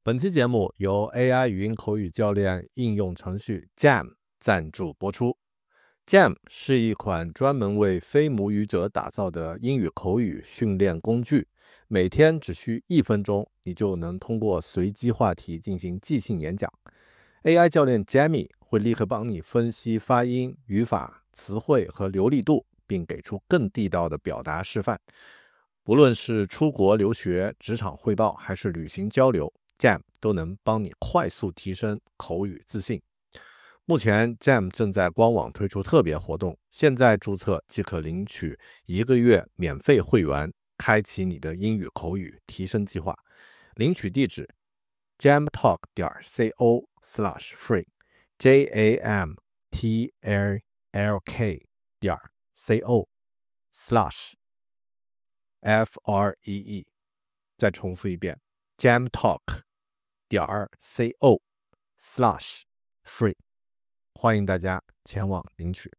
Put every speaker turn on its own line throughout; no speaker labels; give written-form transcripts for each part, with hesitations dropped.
本期节目由 AI 语音口语教练应用程序 Jam 赞助播出。Jam 是一款专门为非母语者打造的英语口语训练工具，每天只需1分钟，你就能通过随机话题进行即兴演讲。AI 教练 Jamie 会立刻帮你分析发音、语法、词汇和流利度，并给出更地道的表达示范。不论是出国留学、职场汇报还是旅行交流， Jam 都能帮你快速提升口语自信。目前 Jam 正在官网推出特别活动，现在注册即可领取1个月免费会员，开启你的英语口语提升计划。领取地址 jamtalk.co/free jamtalk.co/free。 再重复一遍 jamtalk.co/free， 欢迎大家前往领取。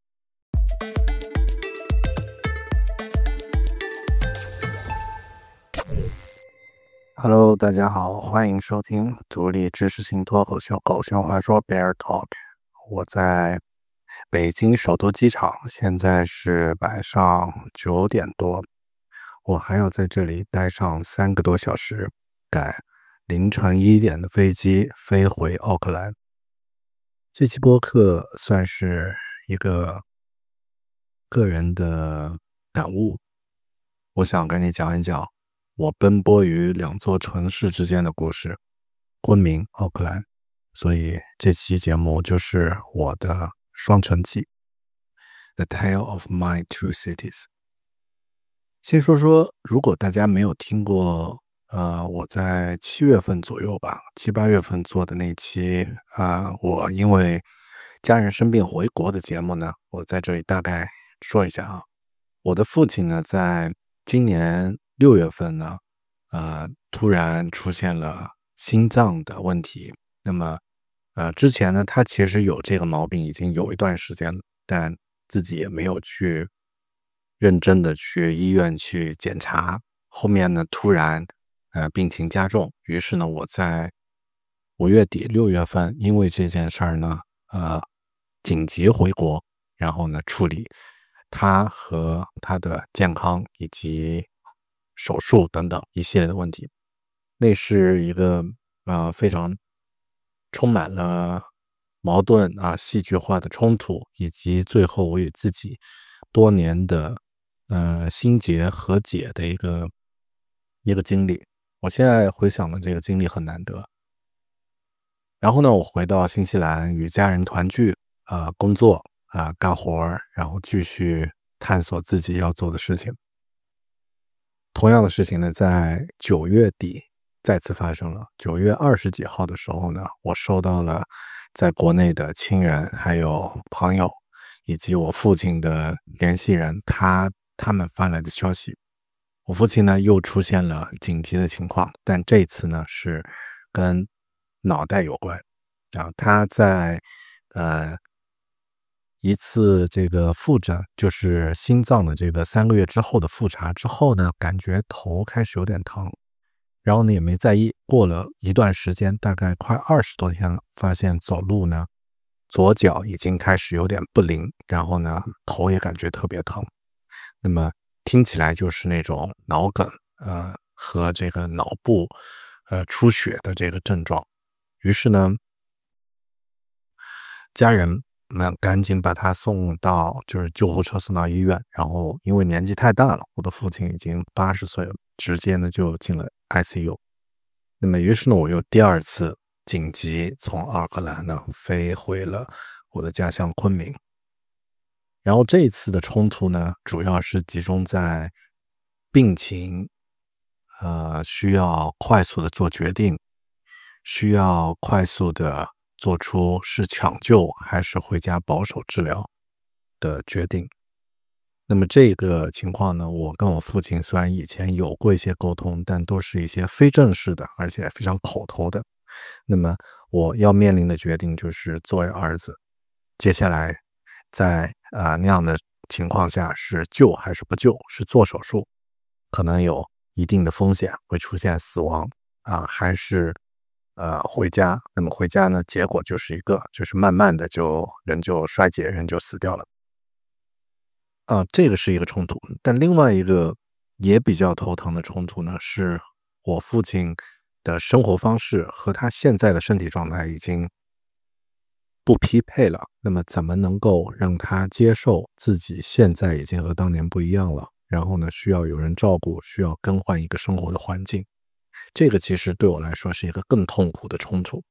Hello， 大家好，欢迎收听独立知识型脱口秀狗熊话说 Bear Talk。我在北京首都机场，现在是晚上9点多，我还要在这里待上3个多小时，赶凌晨1点的飞机飞回奥克兰。这期播客算是一个个人的感悟，我想跟你讲一讲我奔波于2座城市之间的故事，昆明、奥克兰，所以这期节目就是我的双城记 The Tale of My Two Cities。 先说说，如果大家没有听过我在7月份左右吧，7、8月份做的那期我因为家人生病回国的节目呢，我在这里大概说一下啊。我的父亲呢，在今年6月份呢突然出现了心脏的问题。那么之前呢，他其实有这个毛病已经有一段时间了，但自己也没有去认真的去医院去检查。后面呢，突然病情加重，于是呢，我在5月底6月份因为这件事儿呢紧急回国，然后呢处理他和他的健康以及手术等等一系列的问题。那是一个非常充满了矛盾戏剧化的冲突，以及最后我与自己多年的心结和解的一个经历。我现在回想的这个经历很难得。然后呢，我回到新西兰与家人团聚工作干活，然后继续探索自己要做的事情。同样的事情呢，在9月底再次发生了。9月20几号的时候呢，我收到了在国内的亲人还有朋友以及我父亲的联系人他们发来的消息，我父亲呢又出现了紧急的情况，但这次呢是跟脑袋有关他在一次这个复诊，就是心脏的这个3个月之后的复查之后呢，感觉头开始有点疼，然后呢也没在意，过了一段时间，大概快20多天了，发现走路呢左脚已经开始有点不灵，然后呢头也感觉特别疼。那么听起来就是那种脑梗和这个脑部出血的这个症状。于是呢，家人们赶紧把他送到就是救护车送到医院，然后因为年纪太大了，我的父亲已经80岁了，直接呢就进了 ICU。 那么于是呢，我又第2次紧急从奥克兰呢飞回了我的家乡昆明。然后这一次的冲突呢，主要是集中在病情需要快速的做决定，需要快速的做出是抢救还是回家保守治疗的决定。那么这个情况呢，我跟我父亲虽然以前有过一些沟通，但都是一些非正式的，而且非常口头的。那么我要面临的决定就是作为儿子，接下来在那样的情况下是救还是不救，是做手术可能有一定的风险会出现死亡还是回家。那么回家呢，结果就是就是慢慢的人就衰竭，人就死掉了。这个是一个冲突，但另外一个也比较头疼的冲突呢，是我父亲的生活方式和他现在的身体状态已经不匹配了。那么怎么能够让他接受自己现在已经和当年不一样了？然后呢，需要有人照顾，需要更换一个生活的环境。这个其实对我来说是一个更痛苦的冲突。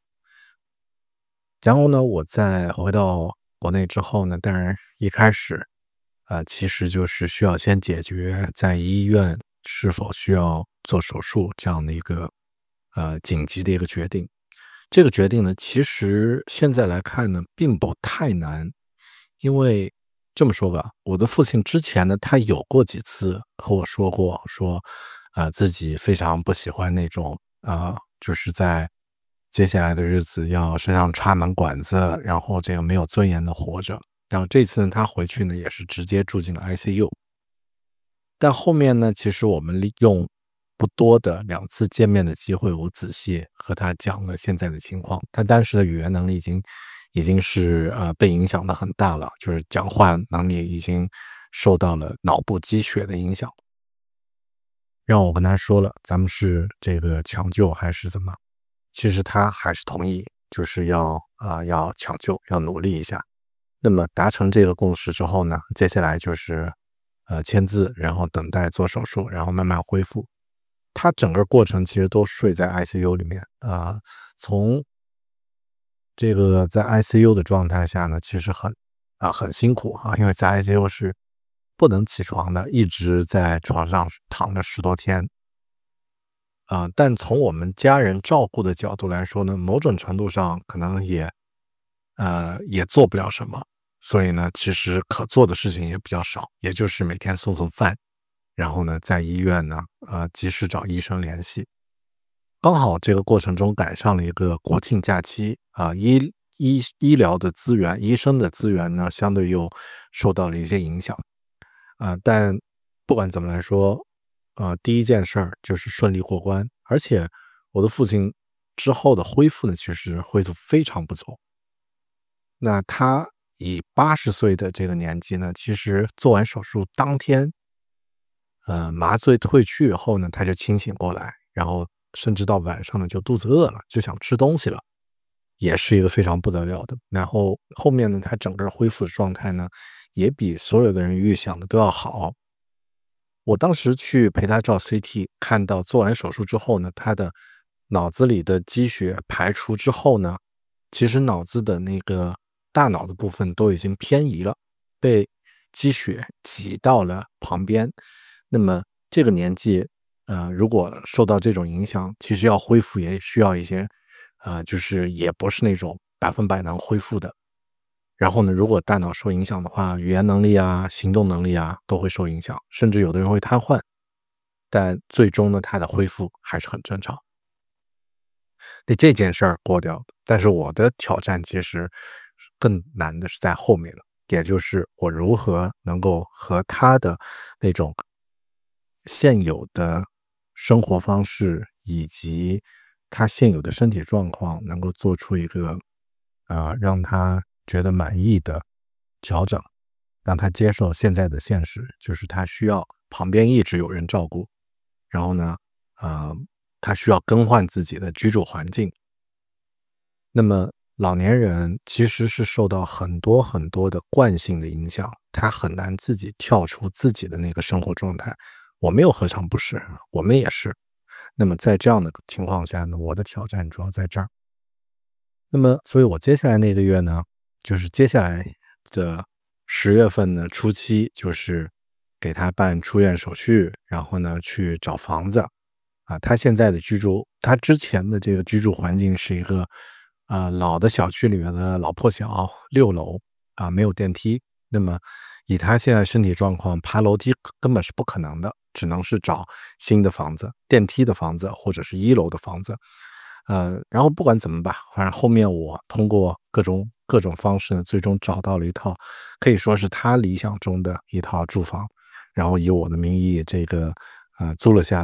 然后呢，我在回到国内之后呢，当然一开始其实就是需要先解决在医院是否需要做手术这样的一个紧急的一个决定。这个决定呢，其实现在来看呢，并不太难，因为这么说吧，我的父亲之前呢，他有过几次和我说过，说自己非常不喜欢那种就是在接下来的日子要身上插满管子，然后这个没有尊严的活着。然后这次呢，他回去呢也是直接住进了 ICU。但后面呢，其实我们利用不多的2次见面的机会，我仔细和他讲了现在的情况。他当时的语言能力已经是被影响的很大了，就是讲话能力已经受到了脑部积血的影响。让我跟他说了，咱们是这个抢救还是怎么？其实他还是同意，就是要抢救，要努力一下。那么达成这个共识之后呢，接下来就是签字，然后等待做手术，然后慢慢恢复。他整个过程其实都睡在 ICU 里面从这个在 ICU 的状态下呢，其实很辛苦因为在 ICU 是不能起床的，一直在床上躺了10多天。但从我们家人照顾的角度来说呢，某种程度上可能也做不了什么，所以呢，其实可做的事情也比较少，也就是每天送饭，然后呢，在医院呢，及时找医生联系。刚好这个过程中赶上了一个国庆假期医疗的资源、医生的资源呢，相对又受到了一些影响但不管怎么来说，第一件事儿就是顺利过关，而且我的父亲之后的恢复呢，其实恢复非常不错。那他以80岁的这个年纪呢，其实做完手术当天，麻醉退去以后呢，他就清醒过来，然后甚至到晚上呢就肚子饿了，就想吃东西了，也是一个非常不得了的。然后后面呢，他整个恢复的状态呢，也比所有的人预想的都要好。我当时去陪他照 CT， 看到做完手术之后呢，他的脑子里的积血排除之后呢，其实脑子的那个大脑的部分都已经偏移了，被积血挤到了旁边。那么这个年纪，如果受到这种影响，其实要恢复也需要一些，就是也不是那种100%能恢复的。然后呢，如果大脑受影响的话，语言能力行动能力都会受影响，甚至有的人会瘫痪。但最终呢，他的恢复还是很正常。这件事儿过掉了，但是我的挑战其实更难的是在后面了，也就是我如何能够和他的那种现有的生活方式以及他现有的身体状况能够做出一个让他觉得满意的调整，让他接受现在的现实，就是他需要旁边一直有人照顾，然后呢他需要更换自己的居住环境。那么老年人其实是受到很多很多的惯性的影响，他很难自己跳出自己的那个生活状态。我们又何尝不是，我们也是。那么在这样的情况下呢，我的挑战主要在这儿。那么所以我接下来那个月呢，就是接下来的10月份呢初期，就是给他办出院手续，然后呢去找房子他现在的他之前的这个居住环境是一个老的小区里面的老破小6楼没有电梯。那么以他现在身体状况，爬楼梯根本是不可能的，只能是找新的房子，电梯的房子或者是1楼的房子。然后不管怎么吧，反正后面我通过各种方式呢，最终找到了一套可以说是他理想中的一套住房，然后以我的名义这个租了下来。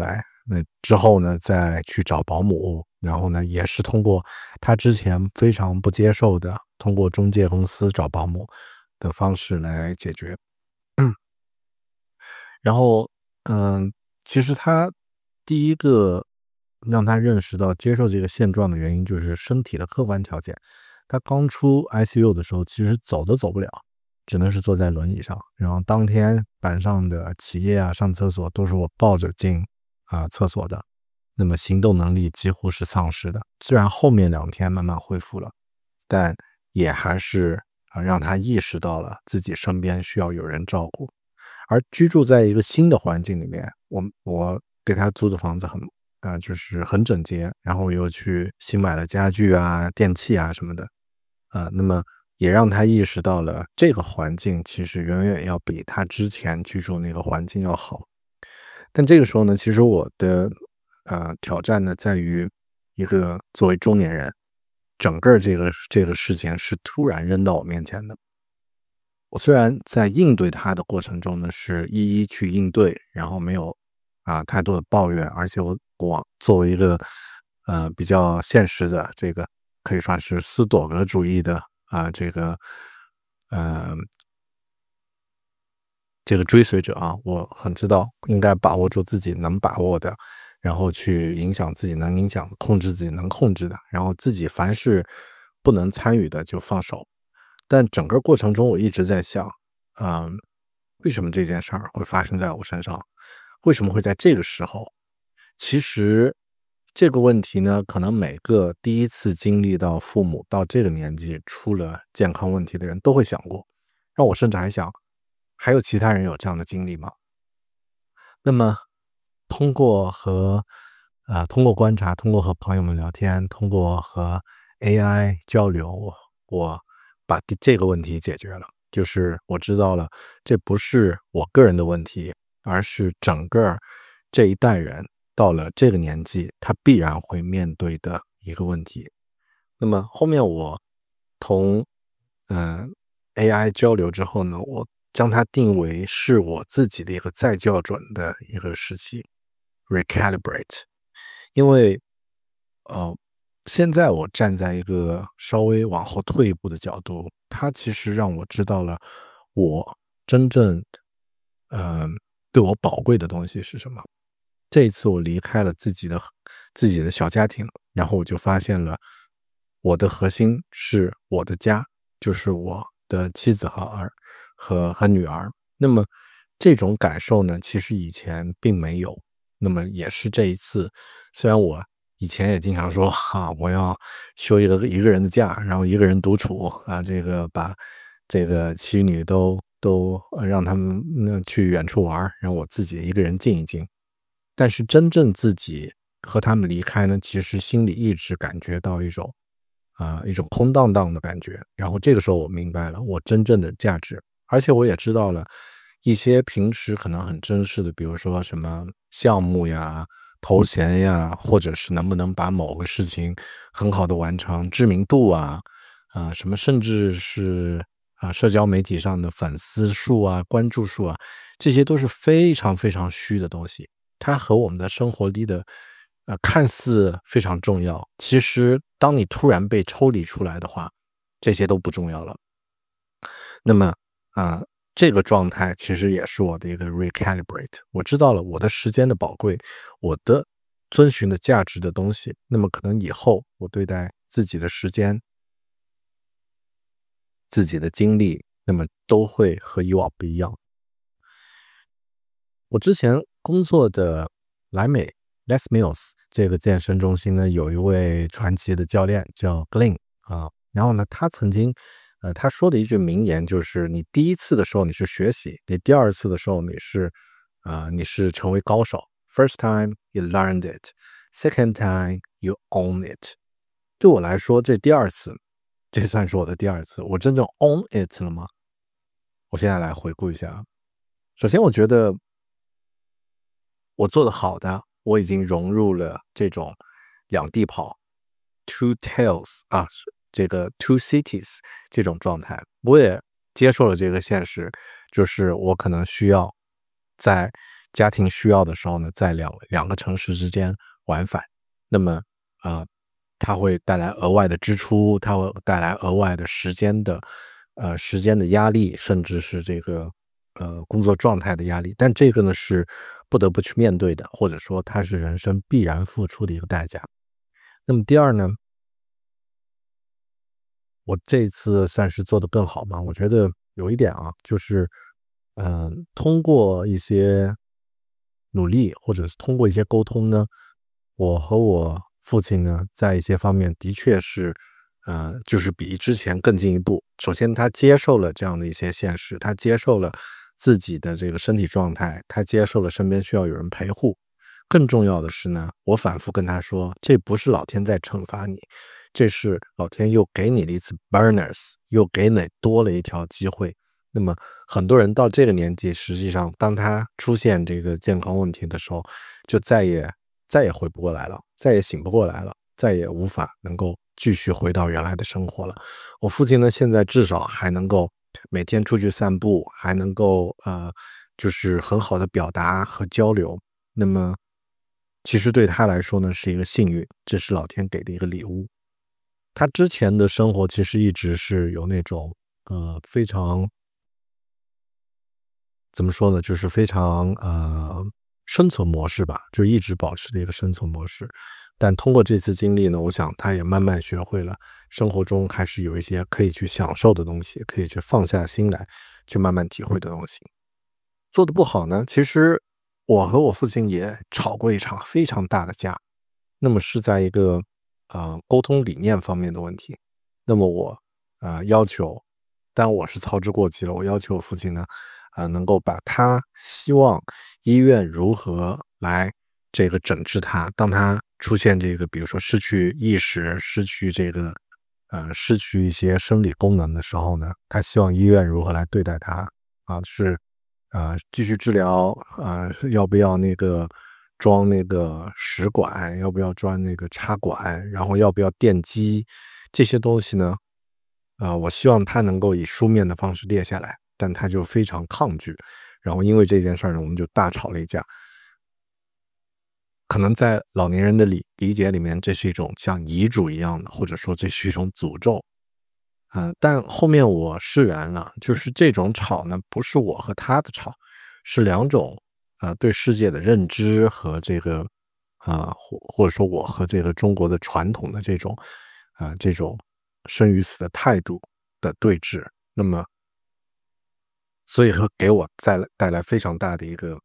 那之后呢，再去找保姆，然后呢，也是通过他之前非常不接受的，通过中介公司找保姆的方式来解决。然后，其实他第一个让他认识到接受这个现状的原因，就是身体的客观条件。他刚出 ICU 的时候，其实走都走不了，只能是坐在轮椅上。然后当天晚上的起夜啊、上厕所都是我抱着进厕所的，那么行动能力几乎是丧失的。虽然后面2天慢慢恢复了，但也还是让他意识到了自己身边需要有人照顾。而居住在一个新的环境里面，我给他租的房子就是很整洁，然后又去新买了家具啊、电器啊什么的，那么也让他意识到了这个环境其实远远要比他之前居住那个环境要好。但这个时候呢，其实我的挑战呢，在于一个作为中年人，整个这个事情是突然扔到我面前的。我虽然在应对它的过程中呢，是一一去应对，然后没有太多的抱怨，而且我作为一个比较现实的这个可以算是斯多格主义的呃这个追随者啊，我很知道应该把握住自己能把握的，然后去影响自己能影响，控制自己能控制的，然后自己凡是不能参与的就放手。但整个过程中我一直在想，为什么这件事儿会发生在我身上？为什么会在这个时候？其实这个问题呢，可能每个第一次经历到父母到这个年纪出了健康问题的人都会想过。让我甚至还想，还有其他人有这样的经历吗？那么通过观察，通过和朋友们聊天，通过和 AI 交流，我把这个问题解决了。就是我知道了，这不是我个人的问题，而是整个这一代人到了这个年纪，他必然会面对的一个问题。那么后面我同AI 交流之后呢，我将它定为是我自己的一个再校准的一个时期 recalibrate。因为现在我站在一个稍微往后退一步的角度，它其实让我知道了我真正对我宝贵的东西是什么。这一次我离开了自己的小家庭，然后我就发现了我的核心是我的家，就是我的妻子和女儿。那么这种感受呢，其实以前并没有。那么也是这一次，虽然我以前也经常说我要休一个人的假，然后一个人独处这个把这个妻女都让他们去远处玩，然后我自己一个人静一静。但是真正自己和他们离开呢，其实心里一直感觉到一种空荡荡的感觉。然后这个时候我明白了我真正的价值，而且我也知道了一些平时可能很珍视的，比如说什么项目呀、头衔呀，或者是能不能把某个事情很好的完成，知名度什么甚至是社交媒体上的粉丝数关注数这些都是非常非常虚的东西。它和我们的生活里的看似非常重要，其实当你突然被抽离出来的话，这些都不重要了。那么啊、这个状态其实也是我的一个 recalibrate。我知道了我的时间的宝贵，我的遵循的价值的东西。那么可能以后我对待自己的时间、自己的精力，那么都会和以往不一样。我之前工作的莱美 Les Mills 这个健身中心呢，有一位传奇的教练叫 Glenn 然后呢，他曾经他说的一句名言就是：你第一次的时候你是学习，你第二次的时候你是成为高手。First time you learned it, second time you own it。对我来说，这算是我的第二次。我真正 own it 了吗？我现在来回顾一下。首先，我觉得我做的好的，我已经融入了这种两地跑 two tails 这个 two cities 这种状态。我也接受了这个现实，就是我可能需要在
家庭需要的时候呢，在两个城市之间往返。那么它会带来额外的支出，它会带来额外的时间的压力，甚至是这个工作状态的压力。但这个呢是不得不去面对的，或者说它是人生必然付出的一个代价。那么第二呢，我这一次算是做得更好嘛，我觉得有一点啊，就是通过一些努力，或者是通过一些沟通呢，我和我父亲呢，在一些方面的确是就是比之前更进一步。首先他接受了这样的一些现实，他接受了自己的这个身体状态，他接受了身边需要有人陪护。更重要的是呢，我反复跟他说，这不是老天在惩罚你，这是老天又给你了一次 bonus， 又给你多了一条机会。那么很多人到这个年纪，实际上当他出现这个健康问题的时候，就再也回不过来了，再也醒不过来了，再也无法能够继续回到原来的生活了。我父亲呢，现在至少还能够每天出去散步，还能够就是很好的表达和交流。那么其实对他来说呢，是一个幸运，这是老天给的一个礼物。他之前的生活其实一直是有那种非常怎么说呢，就是非常生存模式吧，就一直保持的一个生存模式。但通过这次经历呢，我想他也慢慢学会了生活中还是有一些可以去享受的东西，可以去放下心来去慢慢体会的东西。做得不好呢，其实我和我父亲也吵过一场非常大的架，那么是在一个沟通理念方面的问题。那么我要求，但我是操之过急了，我要求我父亲呢能够把他希望医院如何来这个诊治他，当他出现这个比如说失去意识，失去一些生理功能的时候呢，他希望医院如何来对待他是继续治疗要不要那个装那个食管，要不要装那个插管，然后要不要电击，这些东西呢我希望他能够以书面的方式列下来，但他就非常抗拒，然后因为这件事呢，我们就大吵了一架。可能在老年人的理解里面，这是一种像遗嘱一样的，或者说这是一种诅咒。但后面我释然了，就是这种吵呢，不是我和他的吵，是两种对世界的认知和这个或者说我和这个中国的传统的这种生与死的态度的对峙。那么，所以说给我带来非常大的一个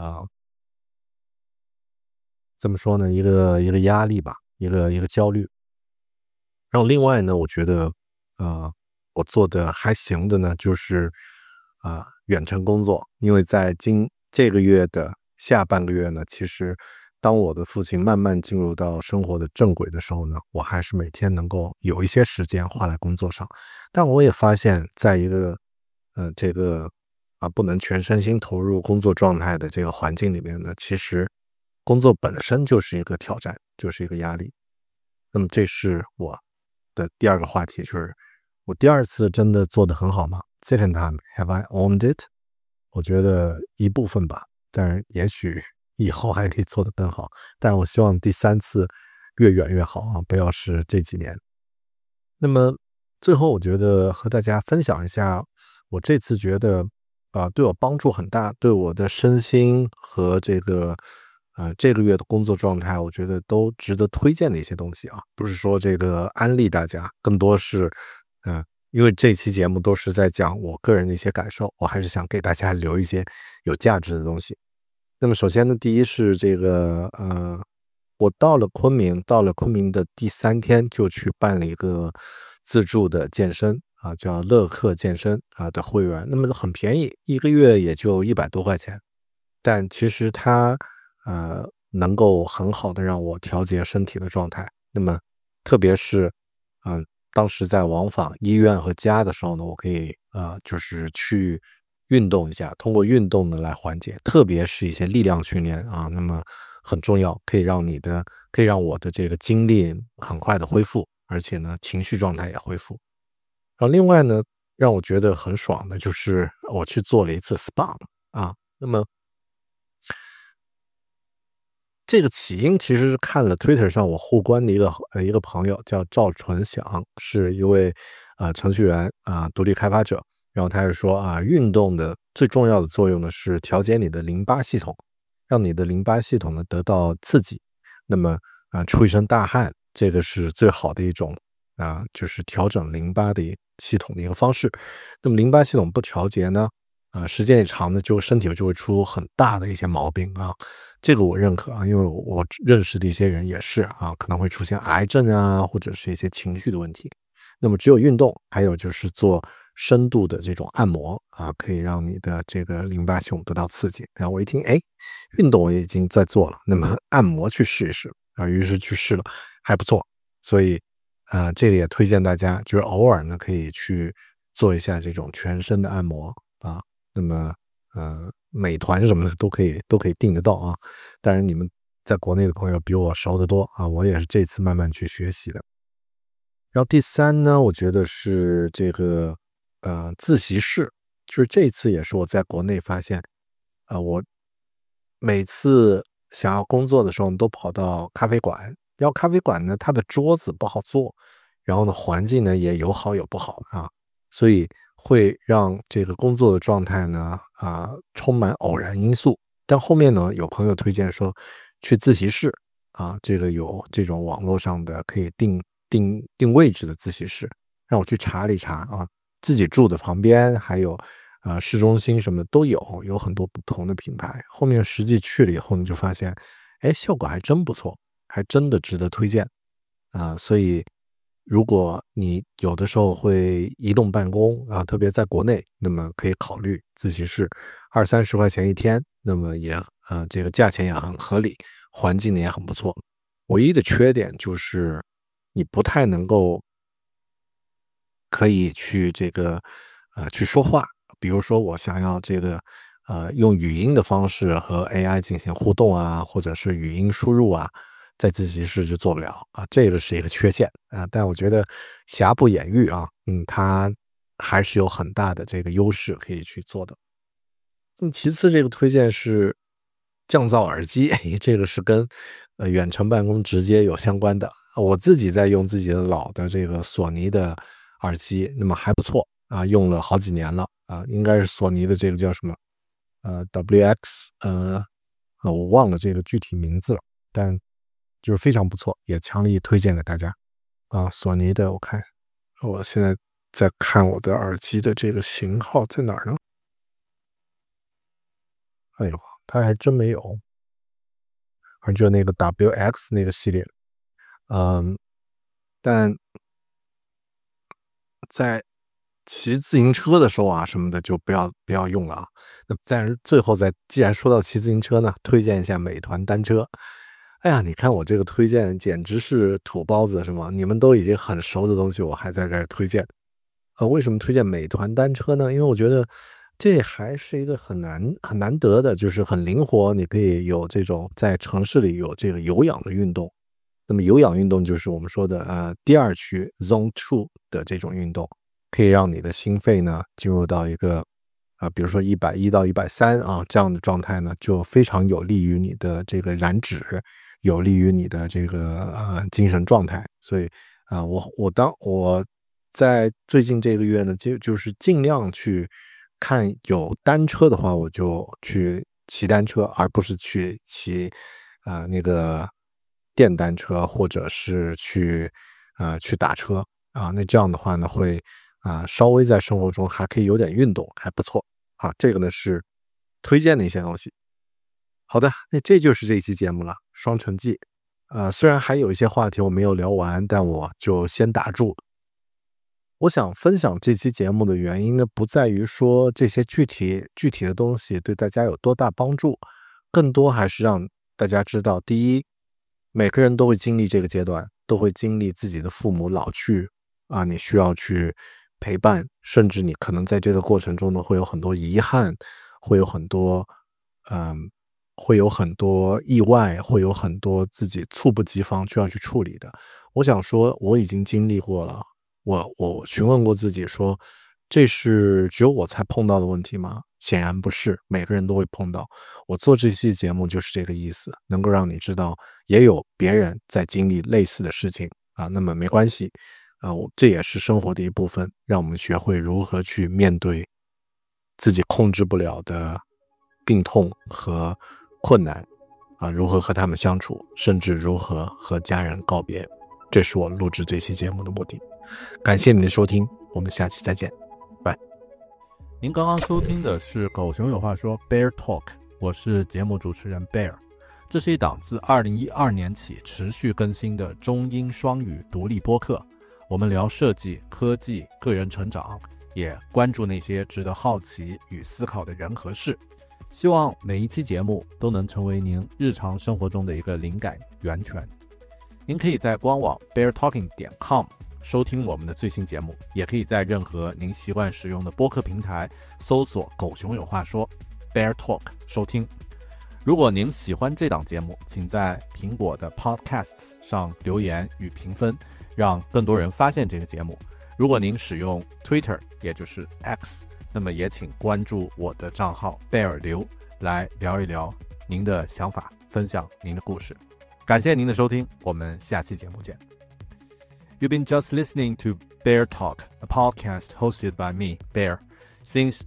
怎么说呢，一个压力吧，一个焦虑。然后另外呢，我觉得我做的还行的呢，就是远程工作。因为在这个月的下半个月呢，其实当我的父亲慢慢进入到生活的正轨的时候呢，我还是每天能够有一些时间花在工作上。但我也发现在一个这个不能全身心投入工作状态的这个环境里面呢，其实工作本身就是一个挑战，就是一个压力。那么这是我的第二个话题，就是我第二次真的做得很好吗？ Second time, have I owned it? 我觉得一部分吧，但是也许以后还可以做得更好。但是我希望第三次越远越好啊，不要是这几年。那么最后我觉得和大家分享一下，我这次觉得对我帮助很大，对我的身心和这个月的工作状态，我觉得都值得推荐的一些东西啊，不是说这个安利大家，更多是因为这期节目都是在讲我个人的一些感受，我还是想给大家留一些有价值的东西。那么首先呢，第一是这个我到了昆明的第3天就去办了一个自助的健身叫乐客健身的会员。那么很便宜，一个月也就100多块钱，但其实它能够很好的让我调节身体的状态。那么特别是当时在往返医院和家的时候呢，我可以就是去运动一下，通过运动呢来缓解，特别是一些力量训练那么很重要，可以让我的这个精力很快的恢复，而且呢情绪状态也恢复。然后另外呢，让我觉得很爽的就是我去做了一次 SPA 那么这个起因其实是看了 Twitter 上我互关的一个朋友叫赵纯祥，是一位程序员独立开发者。然后他是说运动的最重要的作用呢是调节你的淋巴系统，让你的淋巴系统呢得到刺激。那么出一身大汗，这个是最好的一种就是调整淋巴的系统的一个方式。那么淋巴系统不调节呢，时间一长呢，就身体就会出很大的一些毛病啊。这个我认可因为我认识的一些人也是可能会出现癌症或者是一些情绪的问题。那么只有运动，还有就是做深度的这种按摩可以让你的这个淋巴系统得到刺激。然后我一听，运动我已经在做了，那么按摩去试一试于是去试了，还不错。所以这里也推荐大家，就是偶尔呢可以去做一下这种全身的按摩那么美团什么的都可以订得到当然你们在国内的朋友比我熟得多我也是这次慢慢去学习的。然后第三呢，我觉得是这个自习室，就是这次也是我在国内发现我每次想要工作的时候都跑到咖啡馆，然后咖啡馆呢它的桌子不好坐，然后呢环境呢也有好有不好所以会让这个工作的状态呢充满偶然因素。但后面呢有朋友推荐说去自习室这个有这种网络上的可以定位置的自习室，让我去查了一查自己住的旁边还有市中心什么的都有很多不同的品牌。后面实际去了以后呢，就发现效果还真不错，还真的值得推荐所以如果你有的时候会移动办公特别在国内，那么可以考虑自习室，20-30块钱一天，那么也这个价钱也很合理，环境呢也很不错。唯一的缺点就是你不太能够可以去这个去说话。比如说我想要这个用语音的方式和 AI 进行互动或者是语音输入在自习室就做不了这个是一个缺陷但我觉得瑕不掩瑜它还是有很大的这个优势可以去做的。其次这个推荐是降噪耳机这个是跟远程办公直接有相关的。我自己在用自己的老的这个索尼的耳机，那么还不错用了好几年了应该是索尼的这个叫什么WX 我忘了这个具体名字了，但就是非常不错，也强力推荐给大家索尼的。我看我现在在看我的耳机的这个型号在哪儿呢？哎呦，它还真没有，而就那个 WX 那个系列但在骑自行车的时候什么的就不要用了那但是最后既然说到骑自行车呢，推荐一下美团单车。哎呀，你看我这个推荐简直是土包子是吗？你们都已经很熟的东西，我还在这儿推荐。为什么推荐美团单车呢？因为我觉得这还是一个很难得的，就是很灵活，你可以有这种在城市里有这个有氧的运动。那么有氧运动就是我们说的第二区 Zone 2的这种运动，可以让你的心肺呢进入到一个比如说110到130这样的状态呢，就非常有利于你的这个燃脂，有利于你的这个精神状态。所以我在最近这个月呢，就是尽量去看有单车的话，我就去骑单车，而不是去骑那个电单车，或者是去打车那这样的话呢，会稍微在生活中还可以有点运动，还不错这个呢是推荐的一些东西。好的，那这就是这一期节目了，双城记。虽然还有一些话题我没有聊完，但我就先打住。我想分享这期节目的原因呢，不在于说这些具体的东西对大家有多大帮助，更多还是让大家知道，第一，每个人都会经历这个阶段，都会经历自己的父母老去你需要去陪伴，甚至你可能在这个过程中呢，会有很多遗憾，会有很多会有很多意外，会有很多自己猝不及防需要去处理的。我想说我已经经历过了，我询问过自己说，这是只有我才碰到的问题吗？ 显然不是每个人都会碰到。我做这期节目就是这个意思，能够让你知道也有别人在经历类似的事情啊，那么没关系这也是生活的一部分，让我们学会如何去面对自己控制不了的病痛和困难如何和他们相处，甚至如何和家人告别。这是我录制这期节目的目的。感谢您的收听，我们下期再见，拜。您刚刚收听的是狗熊有话说 Bear Talk， 我是节目主持人 Bear。这是一档自2012年起持续更新的中英双语独立播客，我们聊设计、科技、个人成长，也关注那些值得好奇与思考的人和事。希望每一期节目都能成为您日常生活中的一个灵感源泉。您可以在官网 beartalking.com 收听我们的最新节目，也可以在任何您习惯使用的播客平台搜索狗熊有话说 Bear Talk 收听。如果您喜欢这档节目，请在苹果的 Podcasts 上留言与评分，让更多人发现这个节目。如果您使用 Twitter 也就是 X， 那么也请关注我的账号贝尔刘，来聊一聊您的想法，分享您的故事。感谢您的收听，我们下期节目见。You've been just listening to Bear Talk, a podcast hosted by me, Bear. Since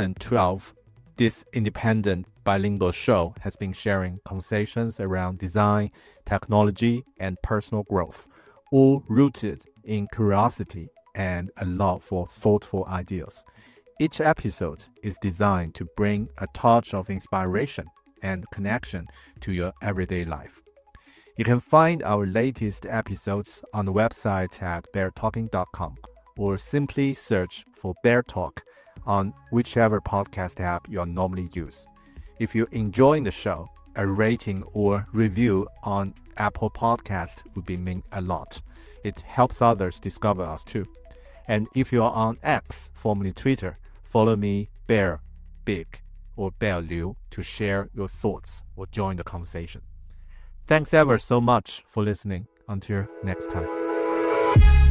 2012, this independent bilingual show has been sharing conversations around design, technology, and personal growth, all rooted in curiosity and a love for thoughtful ideas. Each episode is designed to bring a touch of inspiration and connection to your everyday life. You can find our latest episodes on the website at beartalking.com or simply search for Bear Talk on whichever podcast app you normally use. If you enjoy the show, a rating or review on Apple Podcast would mean a lot. It helps others discover us too. And if you are on X, formerly Twitter, follow me, Bear Big or Bear Liu, to share your thoughts or join the conversation. Thanks ever so much for listening. Until next time.